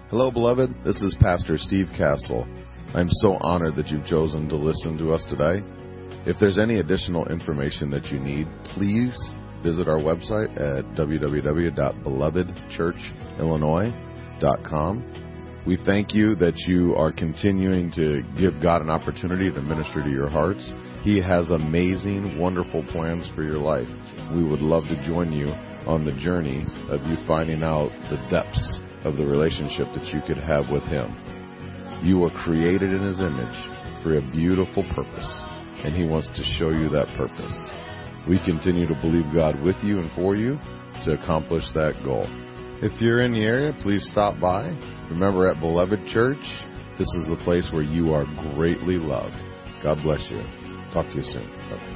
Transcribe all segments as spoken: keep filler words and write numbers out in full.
Hello, beloved. This is Pastor Steve Castle. I'm so honored that you've chosen to listen to us today. If there's any additional information that you need, please visit our website at w w w dot beloved church illinois dot com. We thank you that you are continuing to give God an opportunity to minister to your hearts. He has amazing, wonderful plans for your life. We would love to join you on the journey of you finding out the depths of the relationship that you could have with Him. You were created in His image for a beautiful purpose, and He wants to show you that purpose. We continue to believe God with you and for you to accomplish that goal. If you're in the area, please stop by. Remember, at Beloved Church, this is the place where you are greatly loved. God bless you. Talk to you soon. Bye-bye.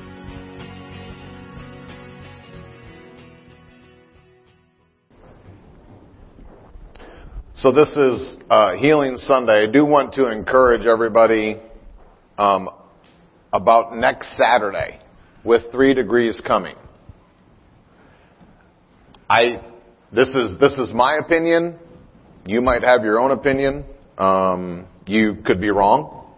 So this is uh, Healing Sunday. I do want to encourage everybody um, about next Saturday with Three Degrees coming. I this is this is my opinion. You might have your own opinion. Um, you could be wrong.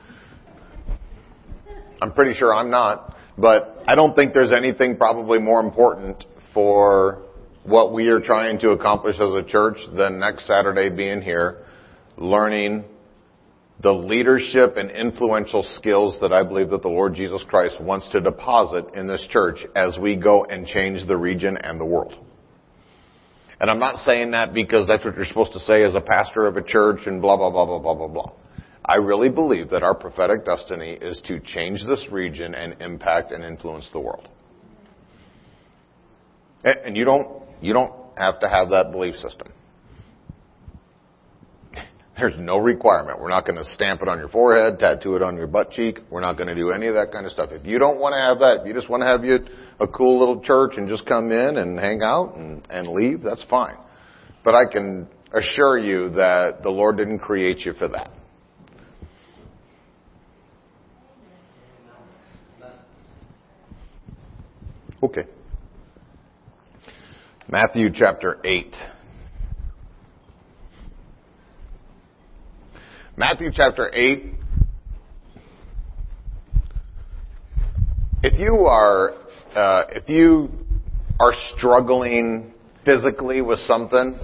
I'm pretty sure I'm not, but I don't think there's anything probably more important for what we are trying to accomplish as a church than next Saturday being here, learning the leadership and influential skills that I believe that the Lord Jesus Christ wants to deposit in this church as we go and change the region and the world. And I'm not saying that because that's what you're supposed to say as a pastor of a church and blah, blah, blah, blah, blah, blah, blah. I really believe that our prophetic destiny is to change this region and impact and influence the world. And you don't You don't have to have that belief system. There's no requirement. We're not going to stamp it on your forehead, tattoo it on your butt cheek. We're not going to do any of that kind of stuff. If you don't want to have that, if you just want to have you a cool little church and just come in and hang out and, and leave, that's fine. But I can assure you that the Lord didn't create you for that. Okay. Matthew chapter eight. Matthew chapter eight. If you are, uh, if you are struggling physically with something,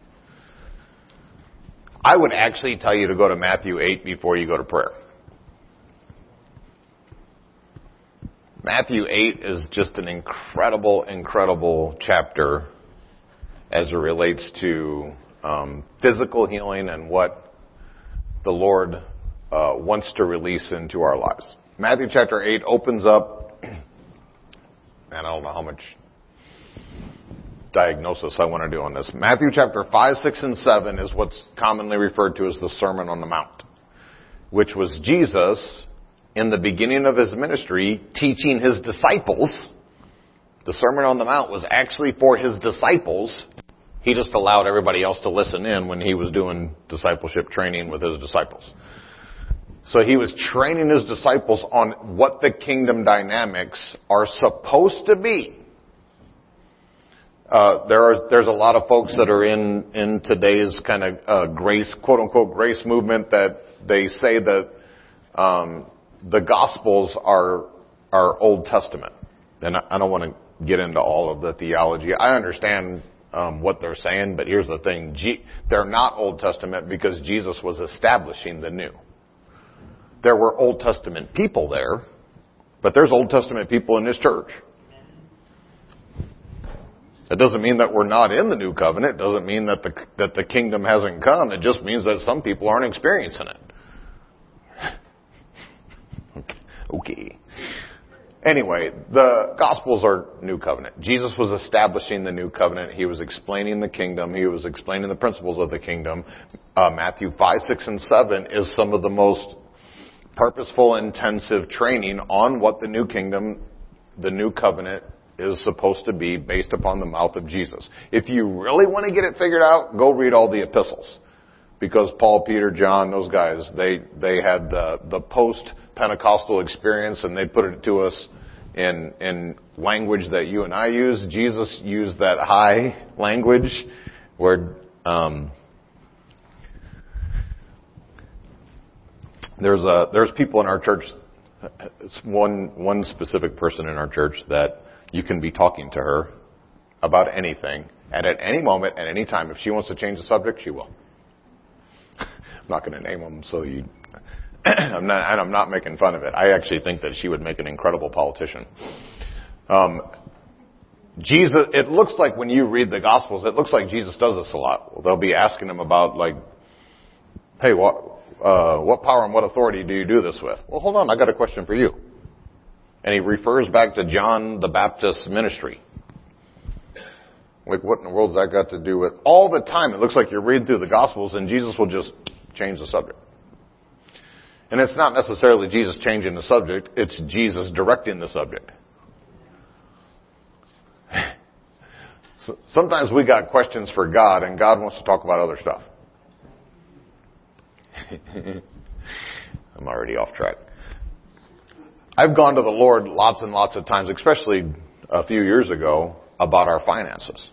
I would actually tell you to go to Matthew eight before you go to prayer. Matthew eight is just an incredible, incredible chapter as it relates to um, physical healing and what the Lord uh, wants to release into our lives. Matthew chapter eight opens up, and I don't know how much diagnosis I want to do on this. Matthew chapter five, six, and seven is what's commonly referred to as the Sermon on the Mount, which was Jesus in the beginning of his ministry, teaching his disciples. The Sermon on the Mount was actually for his disciples. He just allowed everybody else to listen in when he was doing discipleship training with his disciples. So he was training his disciples on what the kingdom dynamics are supposed to be. Uh, there are, there's a lot of folks that are in, in today's kind of uh, grace, quote unquote, grace movement that they say that um, the Gospels are are Old Testament, and I don't want to get into all of the theology. I understand um, what they're saying, but here's the thing: G- they're not Old Testament because Jesus was establishing the new. There were Old Testament people there, but there's Old Testament people in this church. It doesn't mean that we're not in the new covenant. It doesn't mean that the that the kingdom hasn't come. It just means that some people aren't experiencing it. Okay. Anyway, the Gospels are New Covenant. Jesus was establishing the New Covenant. He was explaining the kingdom. He was explaining the principles of the kingdom. Uh, Matthew five, six, and seven is some of the most purposeful, intensive training on what the New Kingdom, the New Covenant, is supposed to be based upon the mouth of Jesus. If you really want to get it figured out, go read all the epistles. Because Paul, Peter, John, those guys, they, they had the, the post-Pentecostal experience, and they put it to us in, in language that you and I use. Jesus used that high language where, um, There's a, there's people in our church, it's one, one specific person in our church that you can be talking to her about anything, and at any moment, at any time, if she wants to change the subject, she will. I'm not going to name them, so you, I'm not, and I'm not making fun of it. I actually think that she would make an incredible politician. Um, Jesus, it looks like when you read the Gospels, it looks like Jesus does this a lot. Well, they'll be asking him about, like, hey, what, uh, what power and what authority do you do this with? Well, hold on, I got a question for you. And he refers back to John the Baptist's ministry. Like, what in the world has that got to do with? All the time, it looks like you're reading through the Gospels and Jesus will just change the subject. And it's not necessarily Jesus changing the subject, it's Jesus directing the subject. So sometimes we got questions for God and God wants to talk about other stuff. I'm already off track. I've gone to the Lord lots and lots of times, especially a few years ago, about our finances.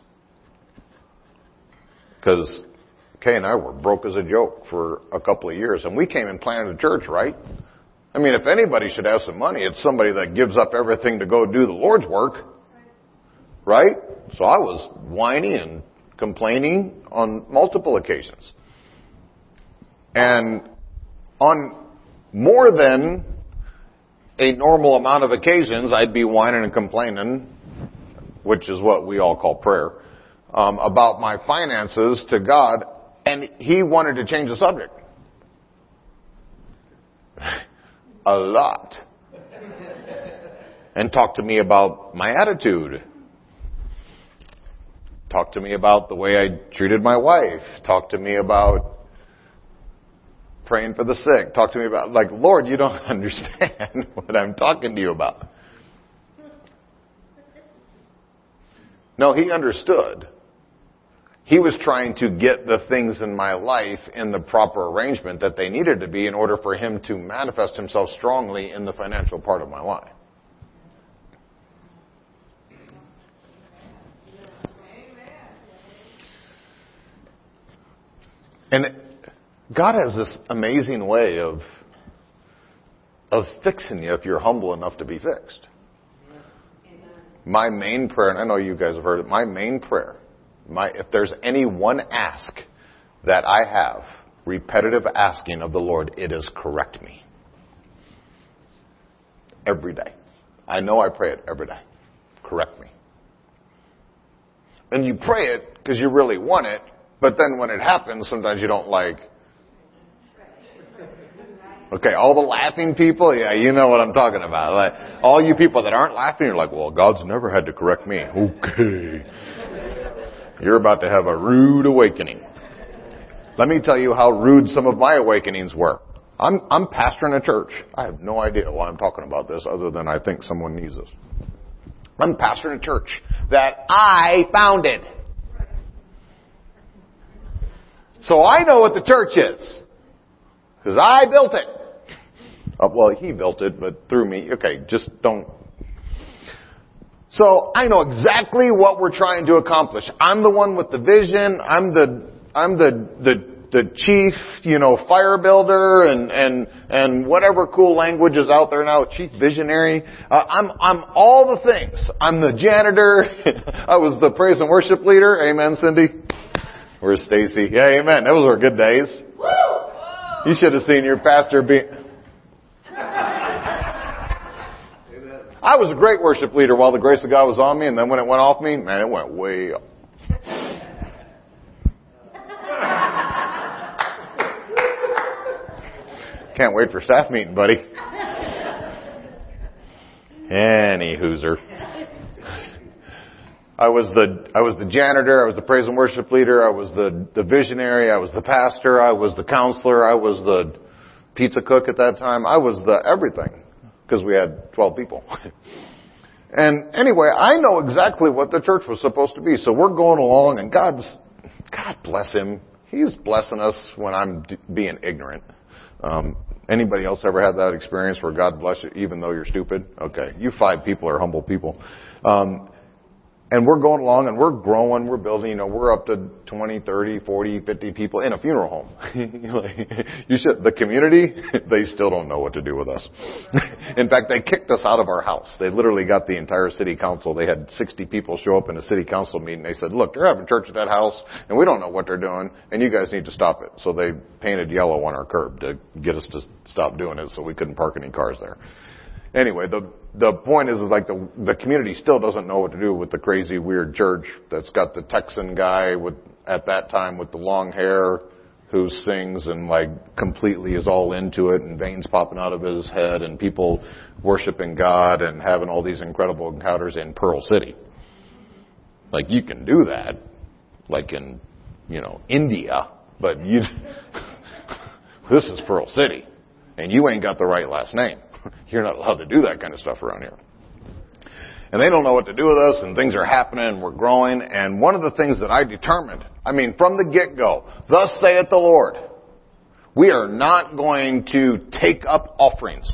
Because Kay and I were broke as a joke for a couple of years. And we came and planted a church, right? I mean, if anybody should have some money, it's somebody that gives up everything to go do the Lord's work. Right? So I was whining and complaining on multiple occasions. And on more than a normal amount of occasions, I'd be whining and complaining, which is what we all call prayer, um, about my finances to God, and He wanted to change the subject. A lot. And talk to me about my attitude. Talk to me about the way I treated my wife. Talk to me about praying for the sick. Talk to me about, like, Lord, you don't understand what I'm talking to you about. No, He understood. He was trying to get the things in my life in the proper arrangement that they needed to be in order for Him to manifest Himself strongly in the financial part of my life. And God has this amazing way of of fixing you if you're humble enough to be fixed. My main prayer, and I know you guys have heard it, my main prayer, my if there's any one ask that I have, repetitive asking of the Lord, it is correct me. Every day. I know I pray it every day. Correct me. And you pray it because you really want it, but then when it happens, sometimes you don't like. Okay, all the laughing people, yeah, you know what I'm talking about. Like, all you people that aren't laughing, you're like, well, God's never had to correct me. Okay. You're about to have a rude awakening. Let me tell you how rude some of my awakenings were. I'm, I'm pastoring a church. I have no idea why I'm talking about this other than I think someone needs this. I'm pastoring a church that I founded. So I know what the church is. Because I built it. Oh, well, he built it, but through me. Okay, just don't. So I know exactly what we're trying to accomplish. I'm the one with the vision. I'm the, I'm the, the, the chief, you know, fire builder and, and, and whatever cool language is out there now, chief visionary. Uh, I'm, I'm all the things. I'm the janitor. I was the praise and worship leader. Amen, Cindy. Where's Stacy? Yeah, amen. Those were good days. Woo! You should have seen your pastor be. I was a great worship leader while the grace of God was on me, and then when it went off me, man, it went way up. Can't wait for staff meeting, buddy. Any hooser. I was the I was the janitor, I was the praise and worship leader, I was the, the visionary, I was the pastor, I was the counselor, I was the pizza cook at that time. I was the everything because we had twelve people. And anyway, I know exactly what the church was supposed to be. So we're going along and God's, God bless Him. He's blessing us when I'm d- being ignorant. Um, anybody else ever had that experience where God bless you even though you're stupid? Okay. You five people are humble people. Um, And we're going along and we're growing, we're building, you know, we're up to twenty, thirty, forty, fifty people in a funeral home. You should, the community, they still don't know what to do with us. In fact, they kicked us out of our house. They literally got the entire city council. They had sixty people show up in a city council meeting. They said, look, they're having church at that house and we don't know what they're doing and you guys need to stop it. So they painted yellow on our curb to get us to stop doing it so we couldn't park any cars there. Anyway, the the point is, is like the the community still doesn't know what to do with the crazy, weird church that's got the Texan guy with at that time with the long hair who sings and like completely is all into it and veins popping out of his head and people worshiping God and having all these incredible encounters in Pearl City. Like you can do that, like in you know India, but you this is Pearl City, and you ain't got the right last name. You're not allowed to do that kind of stuff around here. And they don't know what to do with us, and things are happening, and we're growing. And one of the things that I determined, I mean, from the get-go, thus saith the Lord, we are not going to take up offerings.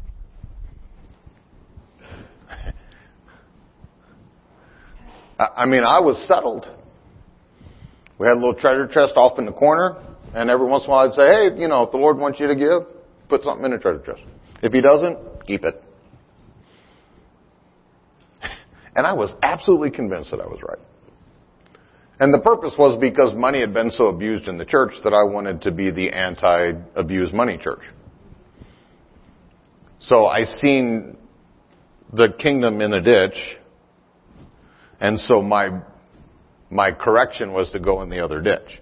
I mean, I was settled. We had a little treasure chest off in the corner, and every once in a while I'd say, hey, you know, if the Lord wants you to give, put something in the treasure chest. If he doesn't, keep it. And I was absolutely convinced that I was right. And the purpose was because money had been so abused in the church that I wanted to be the anti-abuse money church. So I seen the kingdom in a ditch, and so my my correction was to go in the other ditch.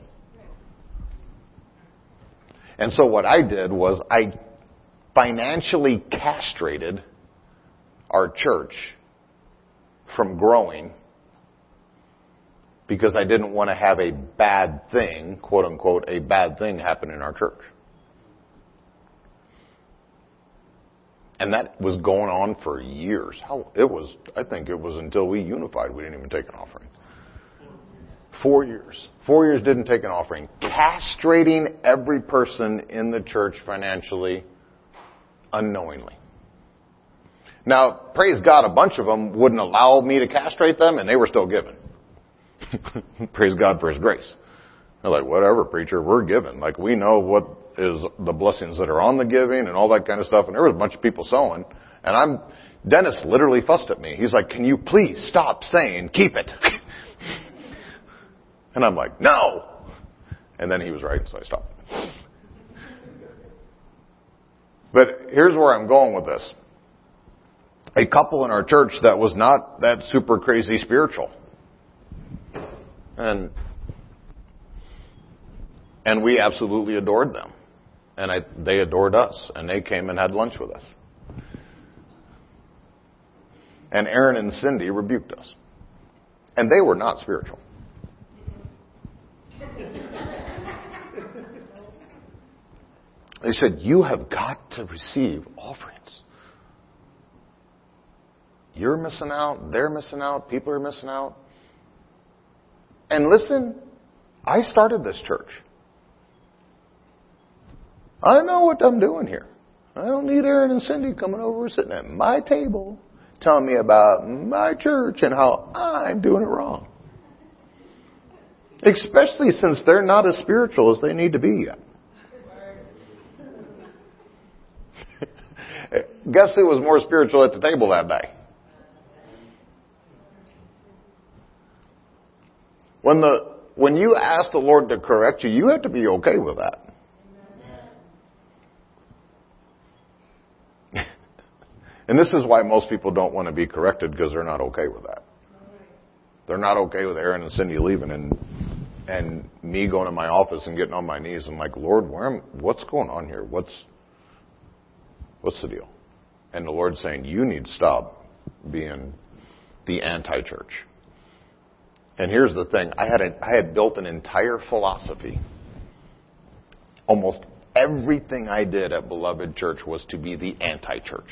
And so what I did was I financially castrated our church from growing because I didn't want to have a bad thing, quote unquote, a bad thing happen in our church. And that was going on for years. How it was, I think it was until we unified, we didn't even take an offering. Four years. Four years didn't take an offering. Castrating every person in the church financially unknowingly. Now, praise God, a bunch of them wouldn't allow me to castrate them, and they were still giving. Praise God for His grace. They're like, whatever, preacher, we're giving. Like, we know what is the blessings that are on the giving and all that kind of stuff. And there was a bunch of people sowing. And I'm, Dennis literally fussed at me. He's like, can you please stop saying, keep it? And I'm like, no. And then he was right, so I stopped. But here's where I'm going with this. A couple in our church that was not that super crazy spiritual. And and we absolutely adored them. And I, they adored us. And they came and had lunch with us. And Aaron and Cindy rebuked us. And they were not spiritual. They said, you have got to receive offerings. You're missing out. They're missing out. People are missing out. And listen, I started this church. I know what I'm doing here. I don't need Aaron and Cindy coming over sitting at my table telling me about my church and how I'm doing it wrong. Especially since they're not as spiritual as they need to be yet. Guess who was more spiritual at the table that day? When the when you ask the Lord to correct you, you have to be okay with that. And this is why most people don't want to be corrected, because they're not okay with that. They're not okay with Aaron and Cindy leaving and and me going to my office and getting on my knees and like, Lord, where am, what's going on here? What's what's the deal? And the Lord's saying, you need to stop being the anti-church. And here's the thing. I had a, I had built an entire philosophy. Almost everything I did at Beloved Church was to be the anti-church.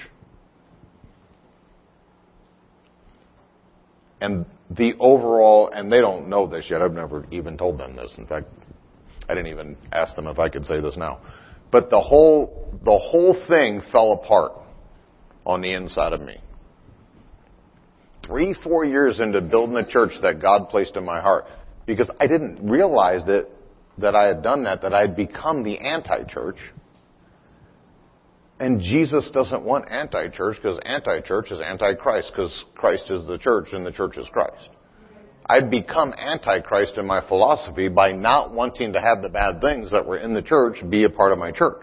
And the overall, and they don't know this yet. I've never even told them this. In fact, I didn't even ask them if I could say this now. But the whole, the whole thing fell apart on the inside of me. three, four years into building the church that God placed in my heart. Because I didn't realize that, that I had done that, that I had become the anti-church. And Jesus doesn't want anti-church, because anti-church is anti-Christ, because Christ is the church and the church is Christ. I'd become anti-Christ in my philosophy by not wanting to have the bad things that were in the church be a part of my church.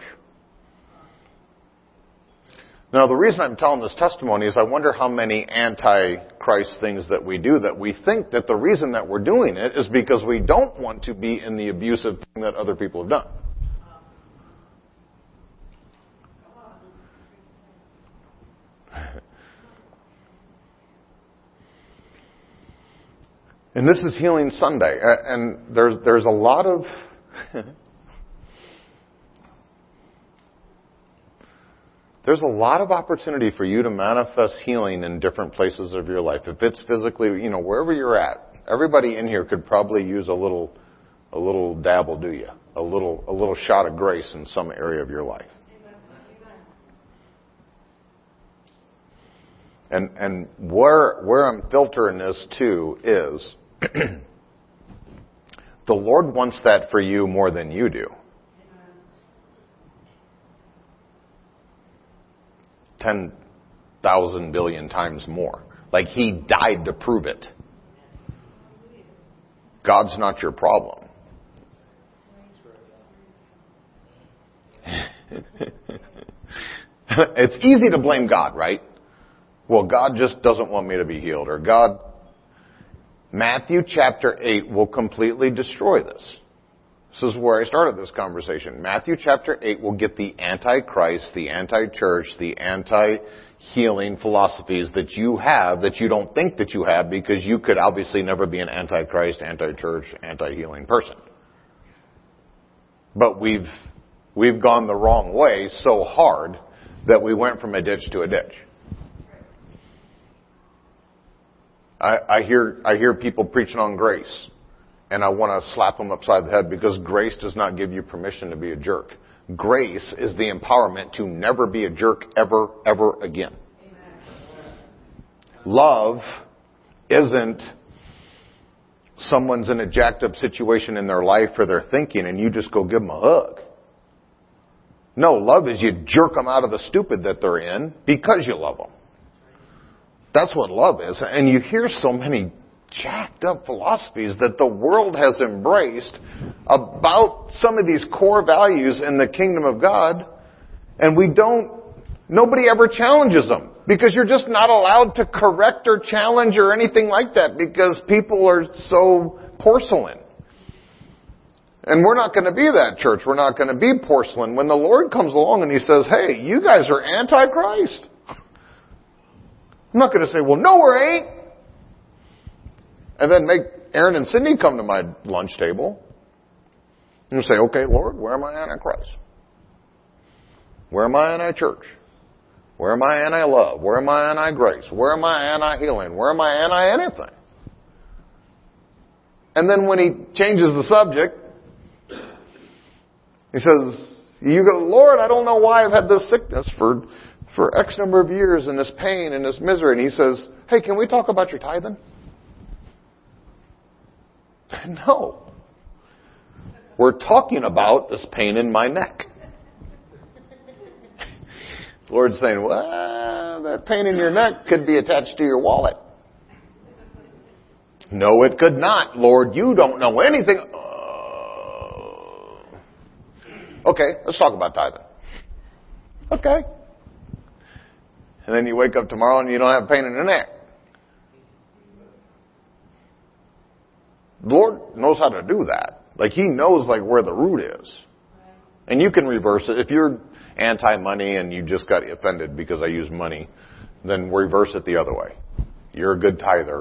Now, the reason I'm telling this testimony is I wonder how many anti-Christ things that we do that we think that the reason that we're doing it is because we don't want to be in the abusive thing that other people have done. And this is Healing Sunday, and there's there's a lot of there's a lot of opportunity for you to manifest healing in different places of your life. If it's physically, you know, wherever you're at, everybody in here could probably use a little a little dabble, do you? A little a little shot of grace in some area of your life. And and where where I'm filtering this to is the Lord wants that for you more than you do. Ten thousand billion times more. Like He died to prove it. God's not your problem. It's easy to blame God, right? Well, God just doesn't want me to be healed. Or God, Matthew chapter eight will completely destroy this. This is where I started this conversation. Matthew chapter eight will get the anti-Christ, the anti-church, the anti-healing philosophies that you have that you don't think that you have, because you could obviously never be an anti-Christ, anti-church, anti-healing person. But we've, we've gone the wrong way so hard that we went from a ditch to a ditch. I, I hear I hear people preaching on grace, and I want to slap them upside the head, because grace does not give you permission to be a jerk. Grace is the empowerment to never be a jerk ever, ever again. Amen. Love isn't someone's in a jacked up situation in their life or their thinking, and you just go give them a hug. No, love is you jerk them out of the stupid that they're in because you love them. That's what love is. And you hear so many jacked up philosophies that the world has embraced about some of these core values in the kingdom of God, and we don't, nobody ever challenges them, because you're just not allowed to correct or challenge or anything like that, because people are so porcelain. And we're not going to be that church. We're not going to be porcelain. When the Lord comes along and He says, hey, you guys are anti-Christ, I'm not going to say, well, no, we ain't. And then make Aaron and Cindy come to my lunch table and say, okay, Lord, where am I anti-Christ? Where am I anti-church? Where am I anti-love? Where am I anti-grace? Where am I anti-healing? Where am I anti-anything? And then when He changes the subject, He says, you go, Lord, I don't know why I've had this sickness for for X number of years, and this pain and this misery. And He says, hey, can we talk about your tithing? No. We're talking about this pain in my neck. The Lord's saying, well, that pain in your neck could be attached to your wallet. No, it could not. Lord, you don't know anything. Uh, okay, let's talk about tithing. Okay. And then you wake up tomorrow and you don't have pain in your neck. The Lord knows how to do that. Like He knows like where the root is. And you can reverse it. If you're anti-money and you just got offended because I use money, then reverse it the other way. You're a good tither.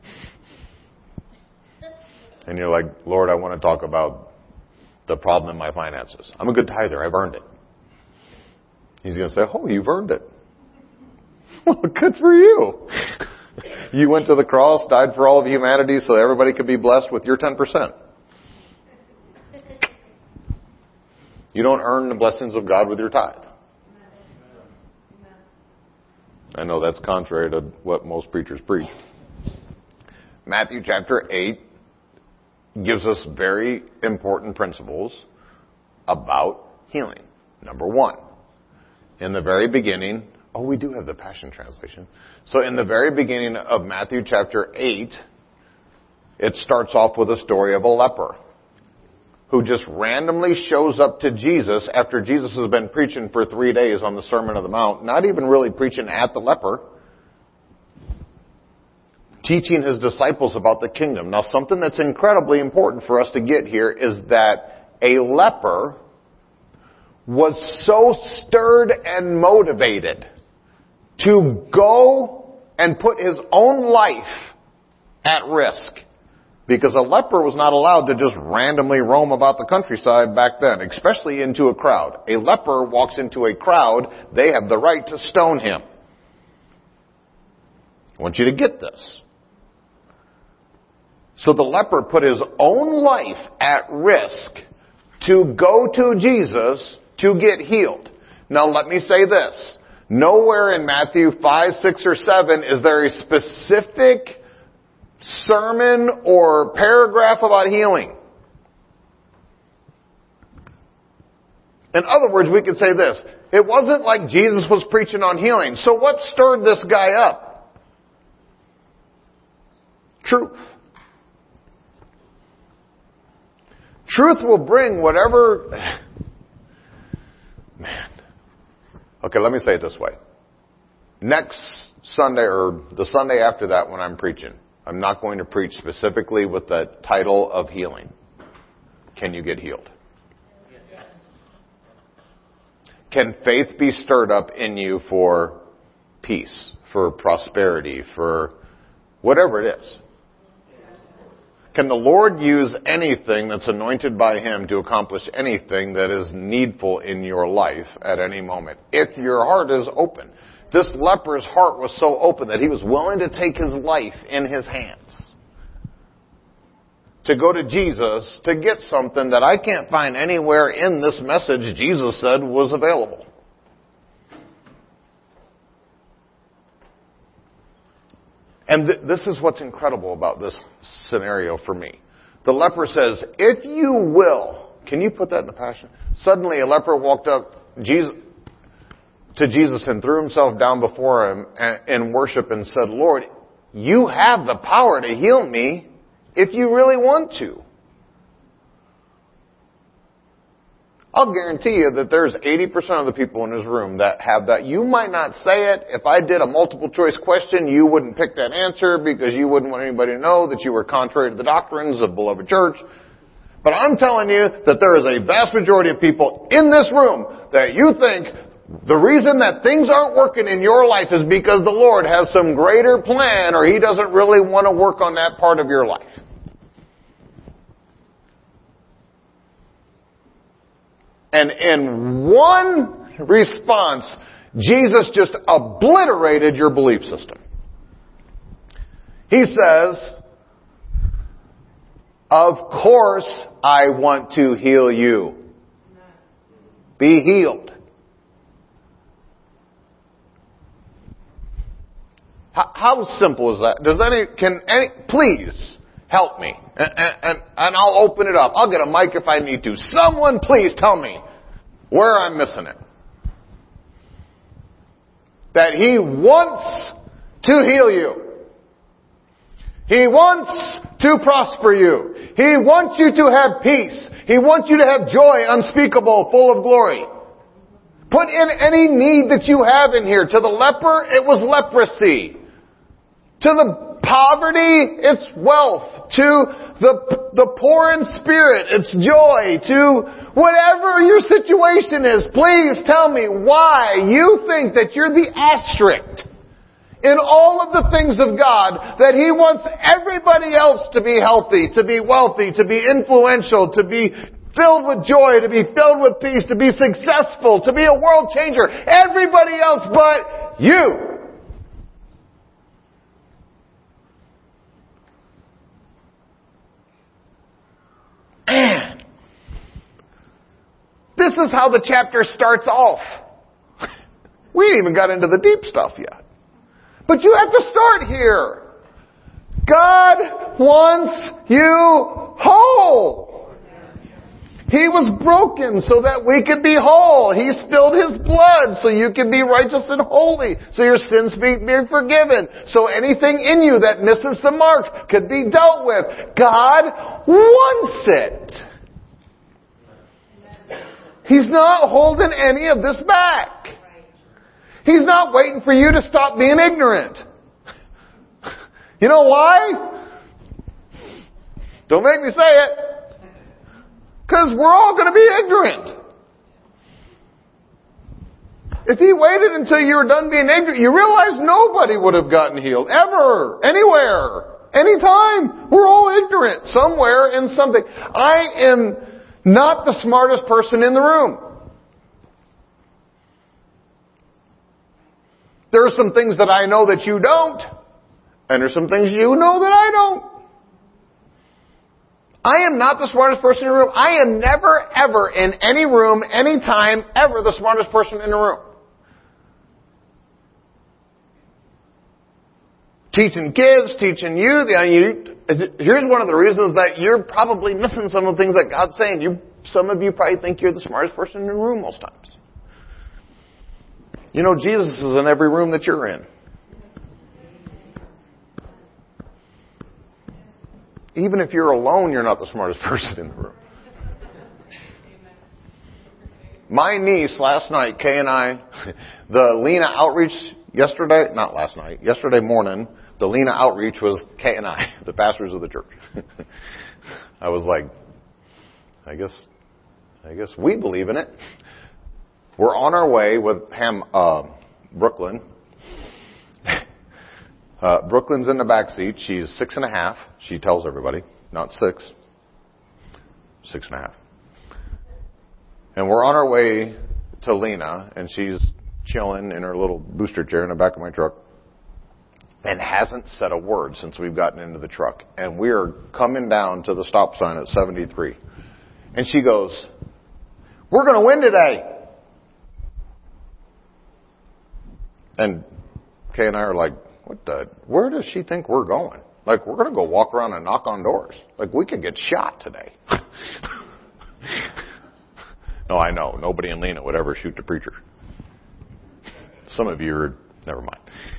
And you're like, Lord, I want to talk about the problem in my finances. I'm a good tither. I've earned it. He's going to say, oh, you've earned it. Well, good for you. You went to the cross, died for all of humanity so everybody could be blessed with your ten percent. You don't earn the blessings of God with your tithe. I know that's contrary to what most preachers preach. Matthew chapter eight gives us very important principles about healing. Number one, in the very beginning, oh, we do have the Passion Translation. So in the very beginning of Matthew chapter eight, it starts off with a story of a leper who just randomly shows up to Jesus after Jesus has been preaching for three days on the Sermon on the Mount, not even really preaching at the leper, teaching his disciples about the kingdom. Now, something that's incredibly important for us to get here is that a leper was so stirred and motivated to go and put his own life at risk. Because a leper was not allowed to just randomly roam about the countryside back then, especially into a crowd. A leper walks into a crowd, they have the right to stone him. I want you to get this. So the leper put his own life at risk to go to Jesus to get healed. Now let me say this. Nowhere in Matthew five, six, or seven is there a specific sermon or paragraph about healing. In other words, we could say this. It wasn't like Jesus was preaching on healing. So what stirred this guy up? Truth. Truth will bring whatever... Man. Okay, let me say it this way. Next Sunday, or the Sunday after that when I'm preaching, I'm not going to preach specifically with the title of healing. Can you get healed? Can faith be stirred up in you for peace, for prosperity, for whatever it is? Can the Lord use anything that's anointed by Him to accomplish anything that is needful in your life at any moment? If your heart is open. This leper's heart was so open that he was willing to take his life in his hands. To go to Jesus to get something that I can't find anywhere in this message Jesus said was available. And th- this is what's incredible about this scenario for me. The leper says, if you will, can you put that in the Passion? Suddenly a leper walked up Jesus, to Jesus and threw himself down before him in worship and said, Lord, you have the power to heal me if you really want to. I'll guarantee you that there's eighty percent of the people in this room that have that. You might not say it. If I did a multiple choice question, you wouldn't pick that answer because you wouldn't want anybody to know that you were contrary to the doctrines of Beloved Church. But I'm telling you that there is a vast majority of people in this room that you think the reason that things aren't working in your life is because the Lord has some greater plan or He doesn't really want to work on that part of your life. And in one response, Jesus just obliterated your belief system. He says, of course I want to heal you. Be healed. How, how simple is that? Does any, can any, please help me. And, and, and I'll open it up. I'll get a mic if I need to. Someone please tell me where I'm missing it. That He wants to heal you. He wants to prosper you. He wants you to have peace. He wants you to have joy unspeakable, full of glory. Put in any need that you have in here. To the leper, it was leprosy. To the poverty, it's wealth. To the, the poor in spirit, it's joy. To whatever your situation is, please tell me why you think that you're the asterisk in all of the things of God, that He wants everybody else to be healthy, to be wealthy, to be influential, to be filled with joy, to be filled with peace, to be successful, to be a world changer. Everybody else but you. Man, this is how the chapter starts off. We ain't even got into the deep stuff yet. But you have to start here. God wants you whole. He was broken so that we could be whole. He spilled His blood so you could be righteous and holy, so your sins be, be forgiven, so anything in you that misses the mark could be dealt with. God wants it. He's not holding any of this back. He's not waiting for you to stop being ignorant. You know why? Don't make me say it. Because we're all going to be ignorant. If He waited until you were done being ignorant, you realize nobody would have gotten healed. Ever. Anywhere. Anytime. We're all ignorant. Somewhere in something. I am not the smartest person in the room. There are some things that I know that you don't. And there's some things you know that I don't. I am not the smartest person in the room. I am never, ever, in any room, any time, ever the smartest person in the room. Teaching kids, teaching youth. Here's one of the reasons that you're probably missing some of the things that God's saying. You, some of you probably think you're the smartest person in the room most times. You know, Jesus is in every room that you're in. Even if you're alone, you're not the smartest person in the room. My niece last night, Kay and I, the Lena outreach yesterday, not last night, yesterday morning, the Lena outreach was Kay and I, the pastors of the church. I was like, I guess, I guess we believe in it. We're on our way with Ham, uh, Brooklyn. Uh, Brooklyn's in the back seat. She's six and a half. She tells everybody, not six. Six and a half. And we're on our way to Lena, and she's chilling in her little booster chair in the back of my truck, and hasn't said a word since we've gotten into the truck. And we're coming down to the stop sign at seventy-three. And she goes, "We're going to win today." And Kay and I are like, What the, where does she think we're going? Like, we're going to go walk around and knock on doors. Like, we could get shot today. No, I know. Nobody in Lena would ever shoot the preacher. Some of you are, never mind.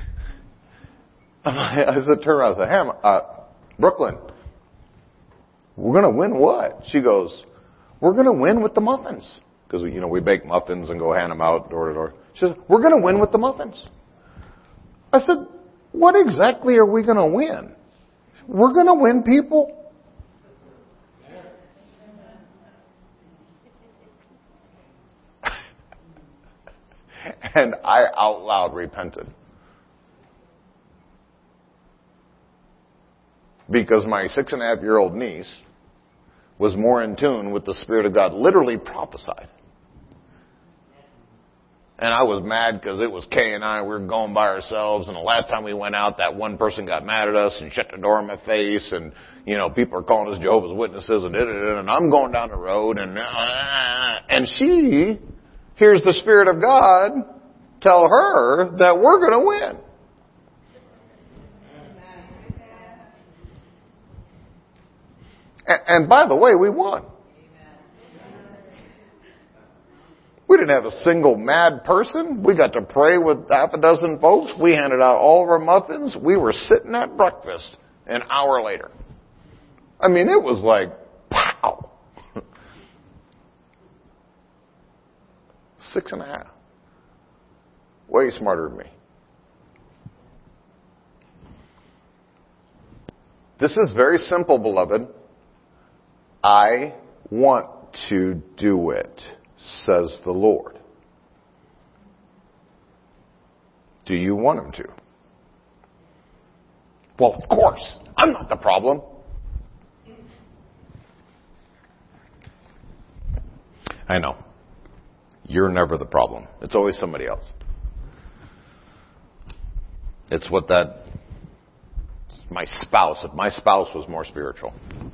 I said, turn around and said, Ham, uh, Brooklyn, we're going to win what? She goes, we're going to win with the muffins. Because, you know, we bake muffins and go hand them out door to door. She says, we're going to win with the muffins. I said, what exactly are we going to win? We're going to win people. And I out loud repented. Because my six and a half year old niece was more in tune with the Spirit of God, literally prophesied. And I was mad because it was Kay and I, we were going by ourselves, and the last time we went out, that one person got mad at us and shut the door in my face, and, you know, people are calling us Jehovah's Witnesses, and da, da, da, and I'm going down the road, and, uh, and she hears the Spirit of God tell her that we're going to win. And, and by the way, we won. We didn't have a single mad person. We got to pray with half a dozen folks. We handed out all of our muffins. We were sitting at breakfast an hour later. I mean, it was like, pow. Six and a half. Way smarter than me. This is very simple, beloved. I want to do it, says the Lord. Do you want Him to? Well, of course. I'm not the problem. I know. You're never the problem. It's always somebody else. It's what that, my spouse, if my spouse was more spiritual.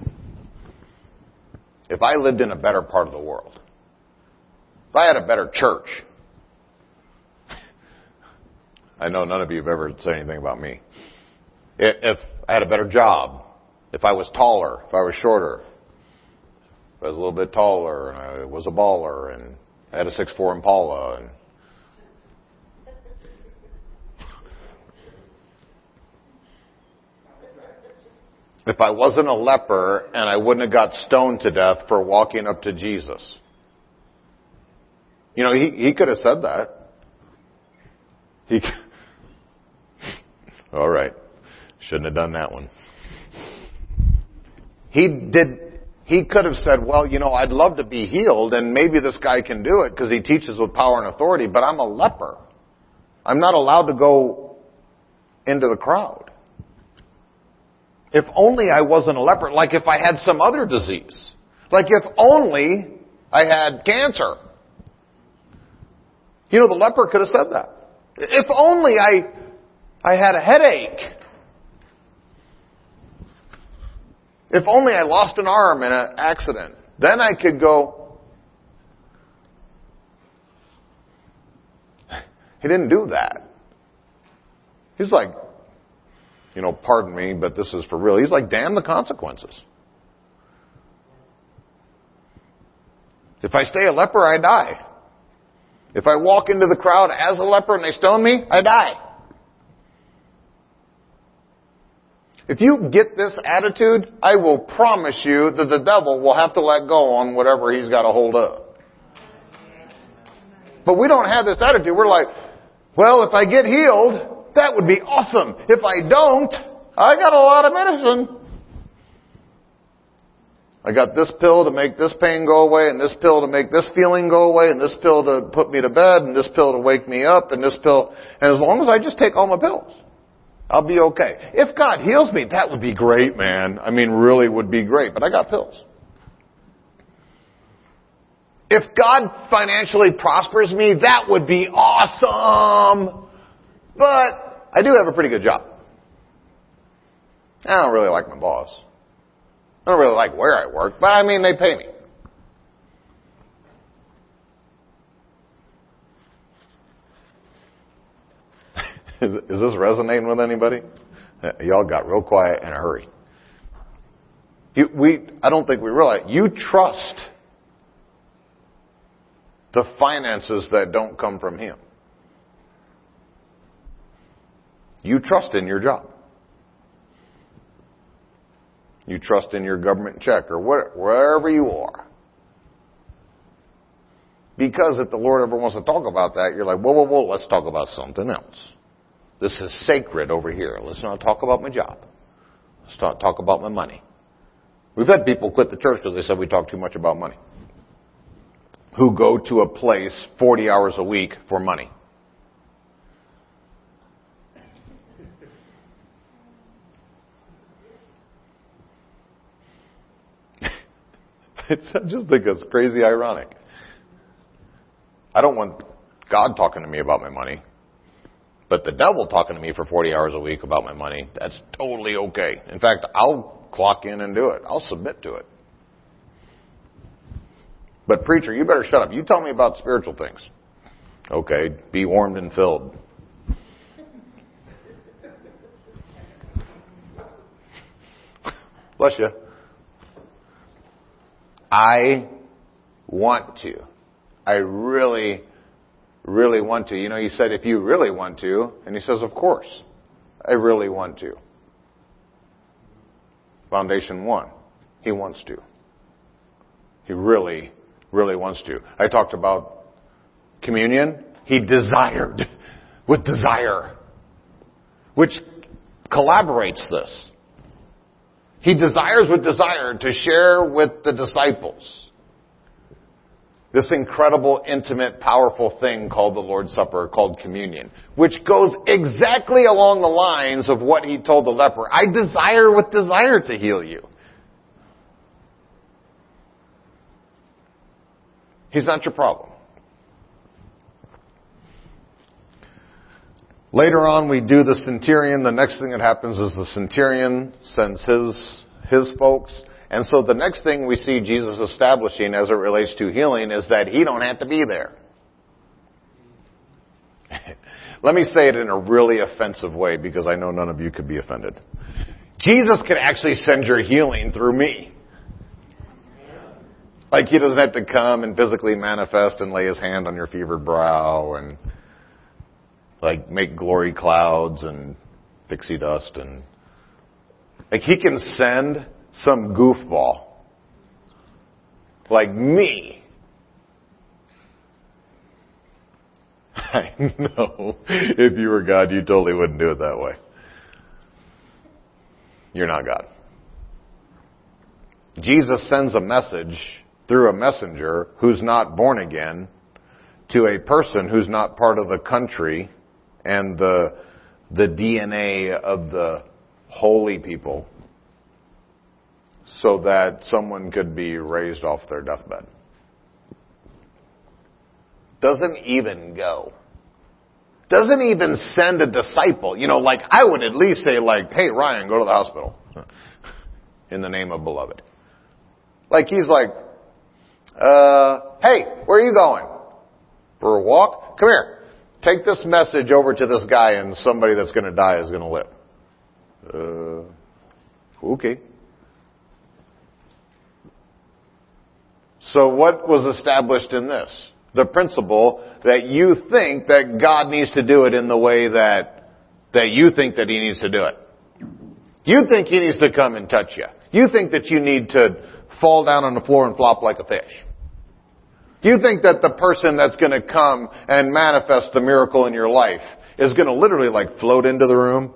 If I lived in a better part of the world. If I had a better church. I know none of you have ever said anything about me. If I had a better job, if I was taller, if I was shorter, if I was a little bit taller, and I was a baller, and I had a six four Impala, and if I wasn't a leper and I wouldn't have got stoned to death for walking up to Jesus. You know, he, he could have said that. He, all right. Shouldn't have done that one. He did, he could have said, well, you know, I'd love to be healed and maybe this guy can do it because he teaches with power and authority, but I'm a leper. I'm not allowed to go into the crowd. If only I wasn't a leper, like if I had some other disease. Like if only I had cancer. You know, the leper could have said that. If only I, I had a headache. If only I lost an arm in an accident. Then I could go. He didn't do that. He's like, you know, pardon me, but this is for real. He's like, damn the consequences. If I stay a leper, I die. If I walk into the crowd as a leper and they stone me, I die. If you get this attitude, I will promise you that the devil will have to let go on whatever he's got a hold of. But we don't have this attitude. We're like, well, if I get healed, that would be awesome. If I don't, I got a lot of medicine. I got this pill to make this pain go away, and this pill to make this feeling go away, and this pill to put me to bed, and this pill to wake me up, and this pill. And as long as I just take all my pills, I'll be okay. If God heals me, that would be great, man. I mean, really would be great. But I got pills. If God financially prospers me, that would be awesome. But I do have a pretty good job. I don't really like my boss. I don't really like where I work, but I mean, they pay me. Is, is this resonating with anybody? Y'all got real quiet in a hurry. You, we, I don't think we realize, you trust the finances that don't come from Him. You trust in your job. You trust in your government check or where, wherever you are. Because if the Lord ever wants to talk about that, you're like, whoa, whoa, whoa, let's talk about something else. This is sacred over here. Let's not talk about my job. Let's not talk about my money. We've had people quit the church because they said we talk too much about money. Who go to a place forty hours a week for money. I just think it's crazy ironic. I don't want God talking to me about my money. But the devil talking to me for forty hours a week about my money, that's totally okay. In fact, I'll clock in and do it. I'll submit to it. But preacher, you better shut up. You tell me about spiritual things. Okay, be warmed and filled. Bless you. I want to. I really, really want to. You know, he said, if you really want to, and he says, of course, I really want to. Foundation one, he wants to. He really, really wants to. I talked about communion. He desired with desire, which collaborates this. He desires with desire to share with the disciples this incredible, intimate, powerful thing called the Lord's Supper, called communion, which goes exactly along the lines of what he told the leper. I desire with desire to heal you. He's not your problem. Later on, we do the centurion. The next thing that happens is the centurion sends his, his folks. And so the next thing we see Jesus establishing as it relates to healing is that he don't have to be there. Let me say it in a really offensive way because I know none of you could be offended. Jesus can actually send your healing through me. Like he doesn't have to come and physically manifest and lay his hand on your fevered brow and like make glory clouds and pixie dust and like he can send some goofball like me. I know if you were God, you totally wouldn't do it that way. You're not God. Jesus sends a message through a messenger who's not born again to a person who's not part of the country and the the D N A of the holy people so that someone could be raised off their deathbed. Doesn't even go. Doesn't even send a disciple. You know, like I would at least say like, hey, Ryan, go to the hospital in the name of beloved. Like he's like, uh, hey, where are you going? For a walk? Come here. Take this message over to this guy and somebody that's going to die is going to live. Uh, okay. So what was established in this? The principle that you think that God needs to do it in the way that, that you think that he needs to do it. You think he needs to come and touch you. You think that you need to fall down on the floor and flop like a fish. You think that the person that's going to come and manifest the miracle in your life is going to literally like float into the room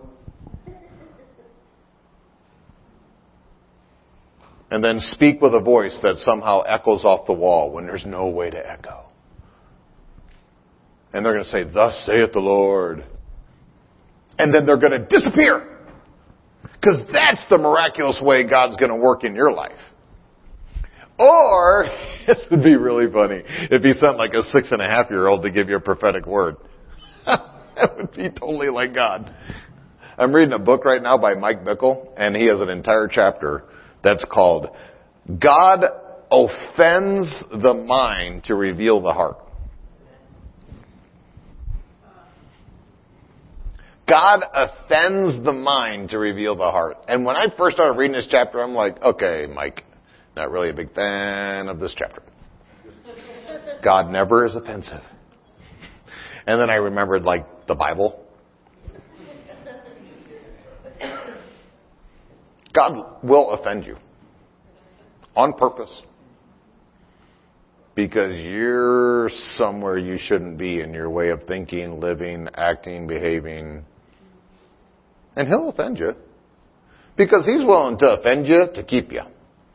and then speak with a voice that somehow echoes off the wall when there's no way to echo. And they're going to say, thus saith the Lord. And then they're going to disappear. Because that's the miraculous way God's going to work in your life. Or, this would be really funny, if he sent like a six and a half year old to give you a prophetic word. That would be totally like God. I'm reading a book right now by Mike Bickle, and he has an entire chapter that's called God Offends the Mind to Reveal the Heart. God offends the mind to reveal the heart. And when I first started reading this chapter, I'm like, okay, Mike, not really a big fan of this chapter. God never is offensive. And then I remembered, like, the Bible. God will offend you. On purpose. Because you're somewhere you shouldn't be in your way of thinking, living, acting, behaving. And he'll offend you. Because he's willing to offend you to keep you.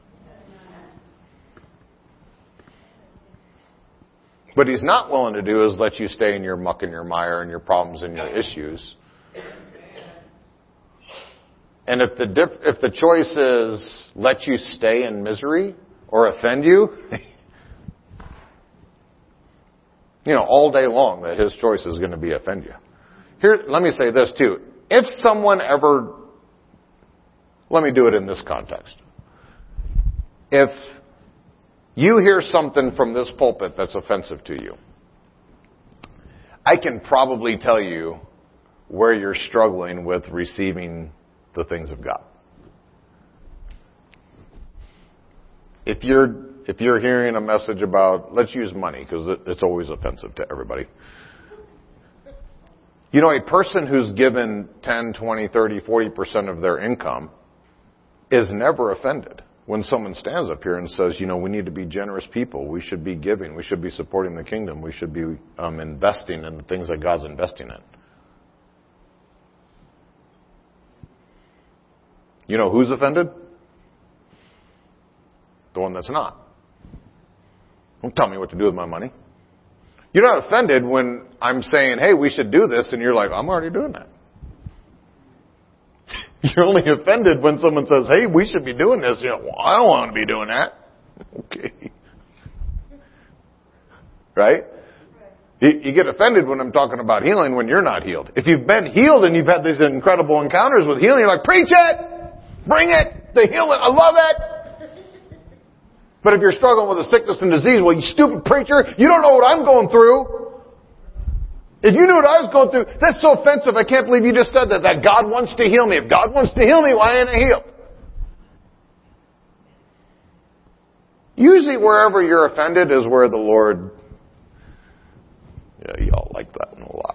What he's not willing to do is let you stay in your muck and your mire and your problems and your issues. And if the diff- if the choice is let you stay in misery or offend you, you know, all day long that his choice is going to be offend you. Here, let me say this too. If someone ever, let me do it in this context. If you hear something from this pulpit that's offensive to you, I can probably tell you where you're struggling with receiving the things of God. If you're if you're hearing a message about, let's use money, because it, it's always offensive to everybody. You know, a person who's given ten, twenty, thirty, forty percent of their income is never offended when someone stands up here and says, you know, we need to be generous people. We should be giving. We should be supporting the kingdom. We should be um, investing in the things that God's investing in. You know who's offended? The one that's not. Don't tell me what to do with my money. You're not offended when I'm saying, hey, we should do this, and you're like, I'm already doing that. You're only offended when someone says, hey, we should be doing this. You're like, well, I don't want to be doing that. Okay. Right? You, you get offended when I'm talking about healing when you're not healed. If you've been healed and you've had these incredible encounters with healing, you're like, preach it! Bring it! The healing! I love it! But if you're struggling with a sickness and disease, well, you stupid preacher, you don't know what I'm going through. If you knew what I was going through, that's so offensive. I can't believe you just said that, that God wants to heal me. If God wants to heal me, why ain't I healed? Usually wherever you're offended is where the Lord, yeah, y'all like that one a lot.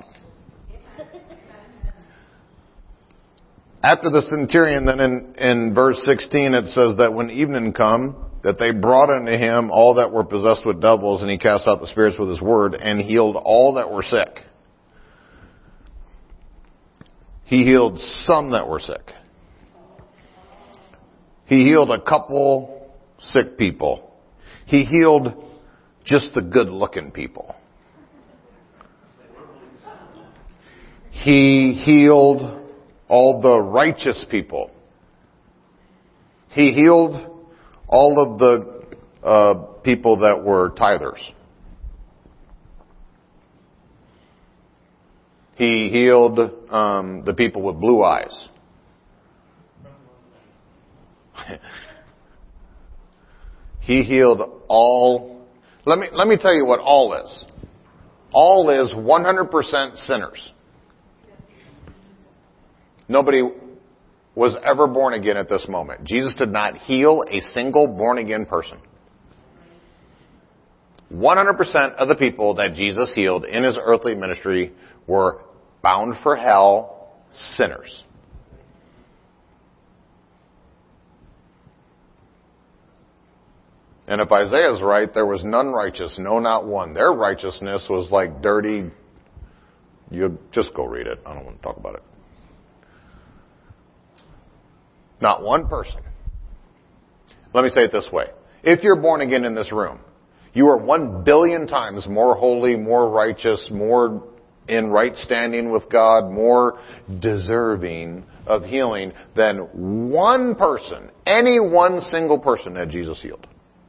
After the centurion, then in, in verse sixteen, it says that when evening come, that they brought unto him all that were possessed with devils, and he cast out the spirits with his word, and healed all that were sick. He healed some that were sick. He healed a couple sick people. He healed just the good-looking people. He healed all the righteous people. He healed all of the uh, people that were tithers. He healed um, the people with blue eyes. He healed all. Let me let me tell you what all is. All is one hundred percent sinners. Nobody was ever born again at this moment. Jesus did not heal a single born again person. one hundred percent of the people that Jesus healed in his earthly ministry were bound for hell sinners. And if Isaiah's right, there was none righteous, no, not one. Their righteousness was like dirty. You just go read it. I don't want to talk about it. Not one person. Let me say it this way. If you're born again in this room, you are one billion times more holy, more righteous, more in right standing with God, more deserving of healing than one person, any one single person that Jesus healed.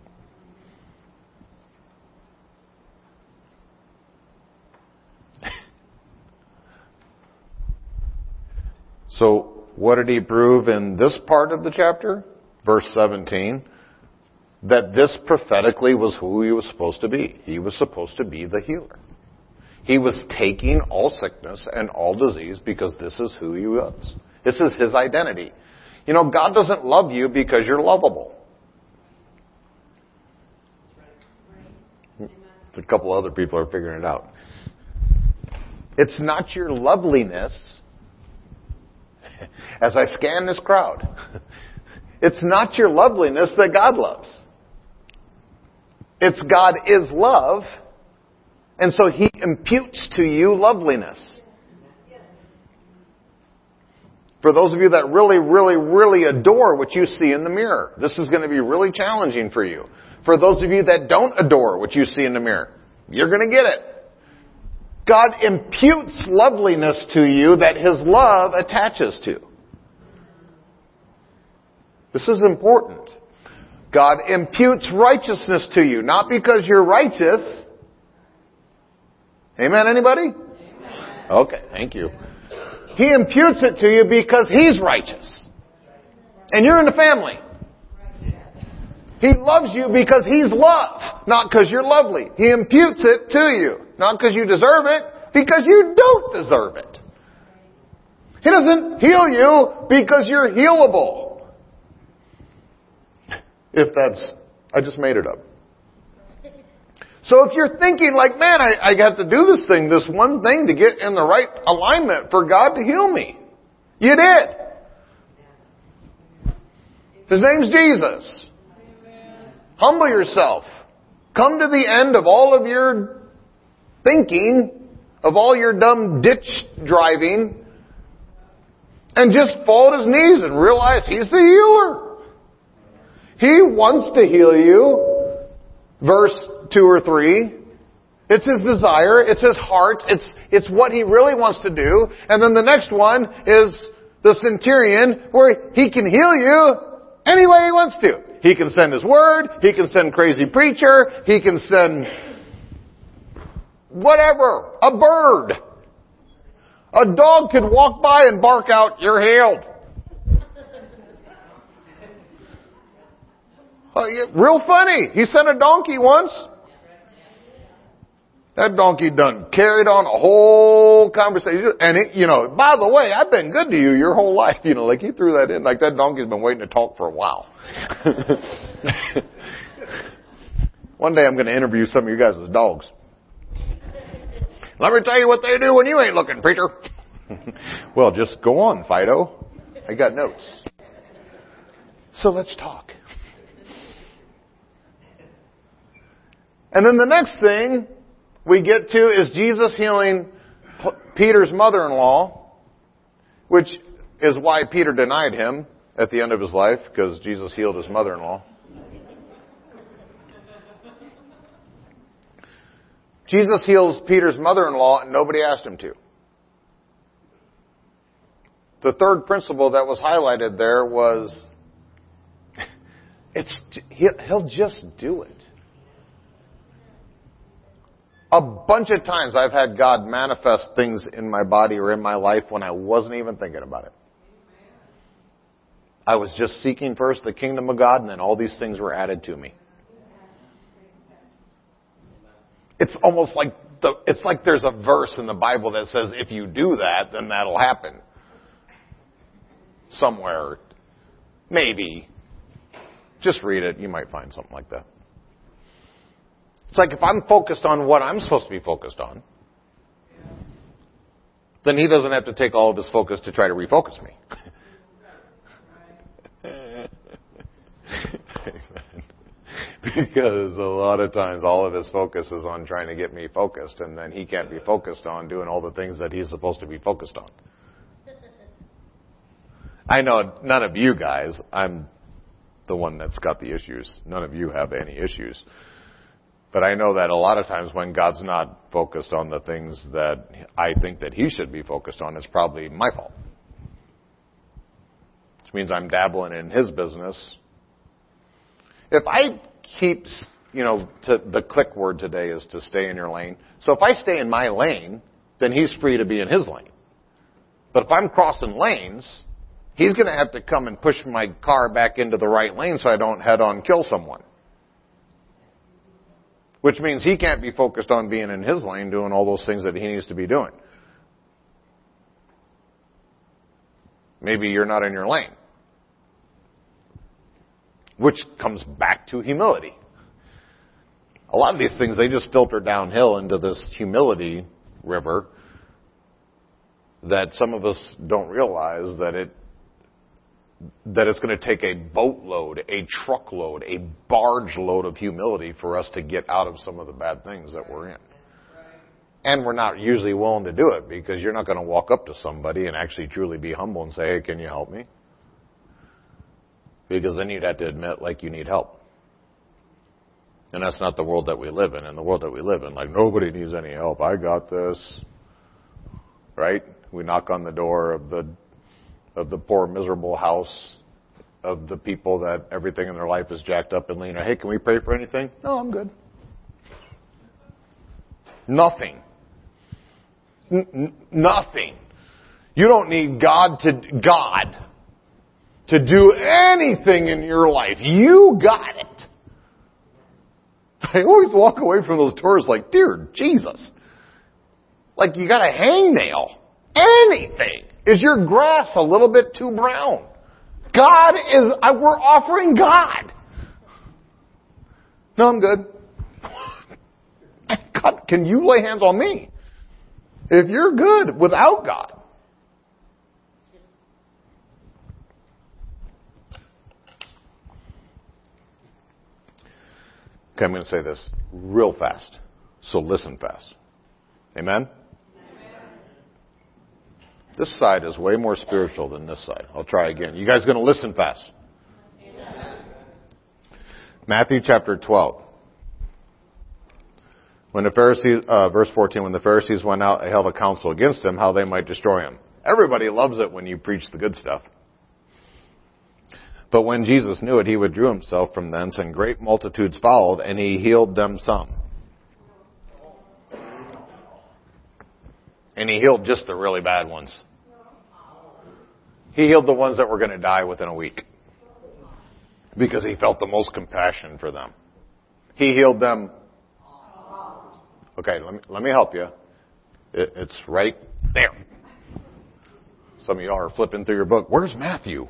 So, what did he prove in this part of the chapter? Verse seventeen. That this prophetically was who he was supposed to be. He was supposed to be the healer. He was taking all sickness and all disease because this is who he was. This is his identity. You know, God doesn't love you because you're lovable. A couple other people are figuring it out. It's not your loveliness. As I scan this crowd, it's not your loveliness that God loves. It's God is love, and so he imputes to you loveliness. For those of you that really, really, really adore what you see in the mirror, this is going to be really challenging for you. For those of you that don't adore what you see in the mirror, you're going to get it. God imputes loveliness to you that his love attaches to. This is important. God imputes righteousness to you, not because you're righteous. Amen, anybody? Amen. Okay, thank you. He imputes it to you because he's righteous. And you're in the family. He loves you because he's love, not because you're lovely. He imputes it to you, not because you deserve it, because you don't deserve it. He doesn't heal you because you're healable. If that's, I just made it up. So if you're thinking like, man, I, I got to do this thing, this one thing to get in the right alignment for God to heal me. You did. His name's Jesus. Humble yourself. Come to the end of all of your thinking, of all your dumb ditch driving, and just fall at his knees and realize he's the healer. He wants to heal you. Verse two or three. It's his desire. It's his heart. It's, it's what he really wants to do. And then the next one is the centurion, where he can heal you any way he wants to. He can send his word. He can send crazy preacher. He can send whatever. A bird. A dog could walk by and bark out, "You're healed." Uh, yeah, real funny. He sent a donkey once. That donkey done carried on a whole conversation. And it, you know, by the way, I've been good to you your whole life. You know, like he threw that in. Like that donkey's been waiting to talk for a while. One day I'm going to interview some of you guys as dogs. Let me tell you what they do when you ain't looking, preacher. Well, just go on, Fido. I got notes. So let's talk. And then the next thing we get to is Jesus healing Peter's mother-in-law, which is why Peter denied him at the end of his life, because Jesus healed his mother-in-law. Jesus heals Peter's mother-in-law, and nobody asked him to. The third principle that was highlighted there was, it's he'll just do it. A bunch of times I've had God manifest things in my body or in my life when I wasn't even thinking about it. I was just seeking first the kingdom of God, and then all these things were added to me. It's almost like the, it's like there's a verse in the Bible that says if you do that, then that'll happen. Somewhere. Maybe. Just read it. You might find something like that. It's like if I'm focused on what I'm supposed to be focused on, then he doesn't have to take all of his focus to try to refocus me. Because a lot of times all of his focus is on trying to get me focused, and then he can't be focused on doing all the things that he's supposed to be focused on. I know none of you guys, I'm the one that's got the issues. None of you have any issues. But I know that a lot of times when God's not focused on the things that I think that he should be focused on, it's probably my fault. Which means I'm dabbling in his business. If I keep, you know, to, the click word today is to stay in your lane. So if I stay in my lane, then he's free to be in his lane. But if I'm crossing lanes, he's going to have to come and push my car back into the right lane so I don't head on kill someone. Which means he can't be focused on being in his lane doing all those things that he needs to be doing. Maybe you're not in your lane. Which comes back to humility. A lot of these things, they just filter downhill into this humility river that some of us don't realize that it that it's going to take a boatload, a truckload, a barge load of humility for us to get out of some of the bad things that we're in. And we're not usually willing to do it because you're not going to walk up to somebody and actually truly be humble and say, hey, can you help me? Because then you'd have to admit, like, you need help. And that's not the world that we live in. In the world that we live in, like, nobody needs any help. I got this. Right? We knock on the door of the of the poor, miserable house of the people that everything in their life is jacked up and lean. Hey, can we pray for anything? No, I'm good. Nothing. N- n- nothing. You don't need God to God to do anything in your life. You got it. I always walk away from those tours like, dear Jesus. Like you got a hangnail. Anything. Is your grass a little bit too brown? God is, we're offering God. No, I'm good. God, can you lay hands on me? If you're good without God. Okay, I'm going to say this real fast. So listen fast. Amen? This side is way more spiritual than this side. I'll try again. You guys going to listen fast? Amen. Matthew chapter twelve. When the Pharisees, uh, verse fourteen, when the Pharisees went out, they held a council against him, how they might destroy him. Everybody loves it when you preach the good stuff. But when Jesus knew it, he withdrew himself from thence, and great multitudes followed, and he healed them some. And he healed just the really bad ones. He healed the ones that were going to die within a week. Because he felt the most compassion for them. He healed them Okay, let me, let me help you. It, it's right there. Some of y'all are flipping through your book. Where's Matthew?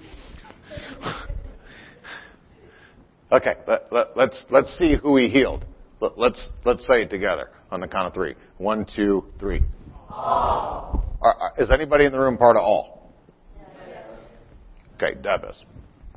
Okay, let, let, let's let's see who he healed. Let, let's let's say it together on the count of three. One, two, three. All. Are, are, is anybody in the room part of all? Yes. Okay, Deb is.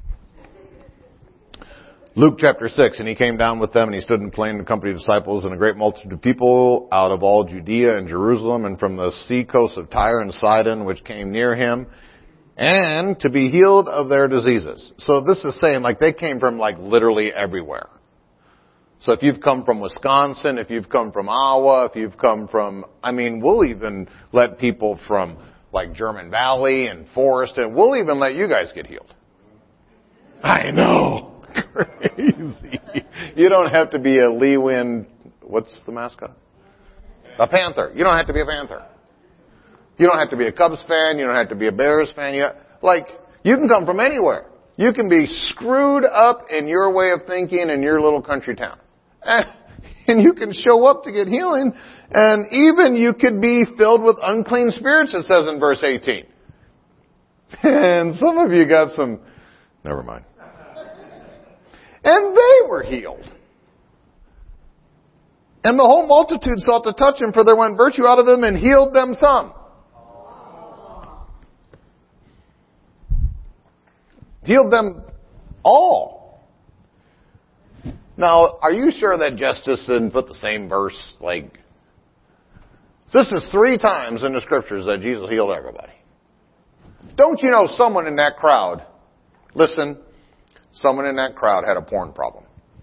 Luke chapter six, and he came down with them, and he stood in plain in the company of disciples and a great multitude of people out of all Judea and Jerusalem and from the sea coast of Tyre and Sidon, which came near him, and to be healed of their diseases. So this is saying, like, they came from, like, literally everywhere. So if you've come from Wisconsin, if you've come from Iowa, if you've come from, I mean, we'll even let people from, like, German Valley and Forest, and we'll even let you guys get healed. I know. Crazy. You don't have to be a Lee Win, what's the mascot? A Panther. You don't have to be a Panther. You don't have to be a Cubs fan. You don't have to be a Bears fan. You, like, you can come from anywhere. You can be screwed up in your way of thinking in your little country town. And, and you can show up to get healing. And even you could be filled with unclean spirits, it says in verse eighteen. And some of you got some, never mind. And they were healed. And the whole multitude sought to touch him, for there went virtue out of him and healed them some. Healed them all. Now, are you sure that Justice didn't put the same verse? Like, this is three times in the scriptures that Jesus healed everybody. Don't you know someone in that crowd, listen, someone in that crowd had a porn problem.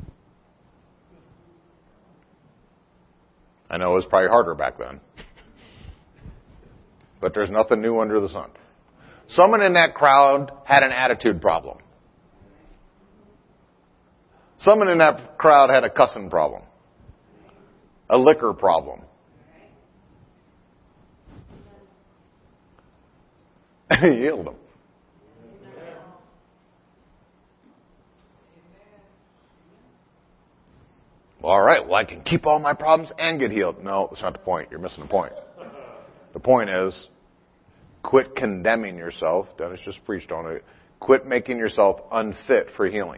I know it was probably harder back then. But there's nothing new under the sun. Someone in that crowd had an attitude problem. Someone in that crowd had a cussing problem. A liquor problem. He healed them. Well, all right, well, I can keep all my problems and get healed. No, that's not the point. You're missing the point. The point is, quit condemning yourself. Dennis just preached on it. Quit making yourself unfit for healing.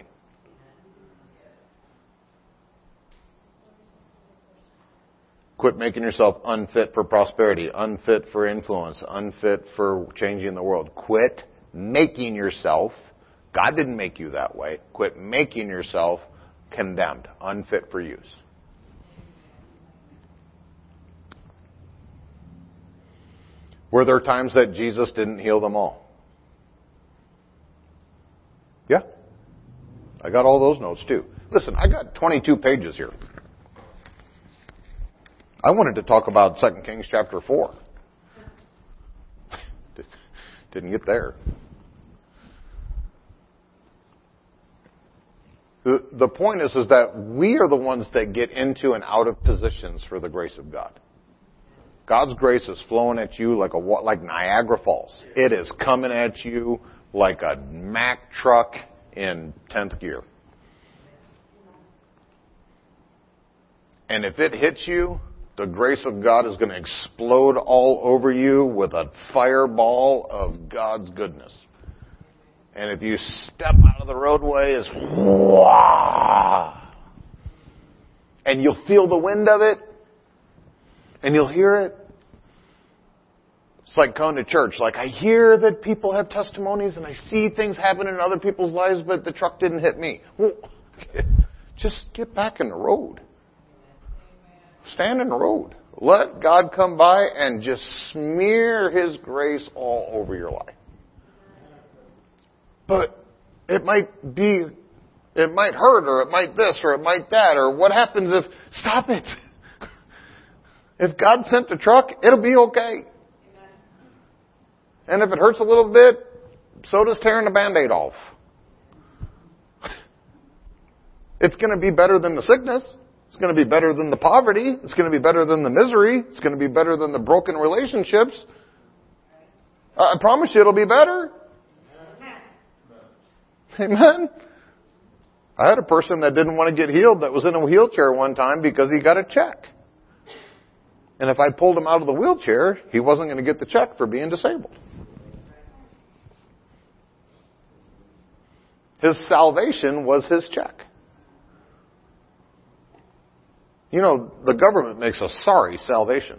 Quit making yourself unfit for prosperity, unfit for influence, unfit for changing the world. Quit making yourself, God didn't make you that way, quit making yourself condemned, unfit for use. Were there times that Jesus didn't heal them all? Yeah. I got all those notes too. Listen, I got twenty-two pages here. I wanted to talk about Second Kings chapter four. Didn't get there. The, the point is, is that we are the ones that get into and out of positions for the grace of God. God's grace is flowing at you like a like Niagara Falls. It is coming at you like a Mack truck in tenth gear. And if it hits you, the grace of God is going to explode all over you with a fireball of God's goodness. And if you step out of the roadway, it's wah, and you'll feel the wind of it, and you'll hear it. It's like going to church. Like, I hear that people have testimonies, and I see things happen in other people's lives, but the truck didn't hit me. Well, just get back in the road. Stand in the road. Let God come by and just smear His grace all over your life. But it might be, it might hurt, or it might this, or it might that, or what happens if, stop it. If God sent the truck, it'll be okay. And if it hurts a little bit, so does tearing the Band-Aid off. It's going to be better than the sickness. It's going to be better than the poverty. It's going to be better than the misery. It's going to be better than the broken relationships. I promise you it'll be better. Amen. I had a person that didn't want to get healed that was in a wheelchair one time because he got a check And if I pulled him out of the wheelchair, he wasn't going to get the check for being disabled. His salvation was his check. You know, the government makes a sorry salvation.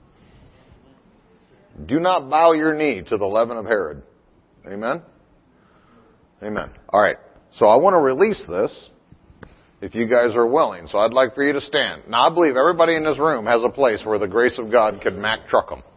Do not bow your knee to the leaven of Herod. Amen? Amen. All right. So I want to release this, if you guys are willing. So I'd like for you to stand. Now, I believe everybody in this room has a place where the grace of God could Mack truck them.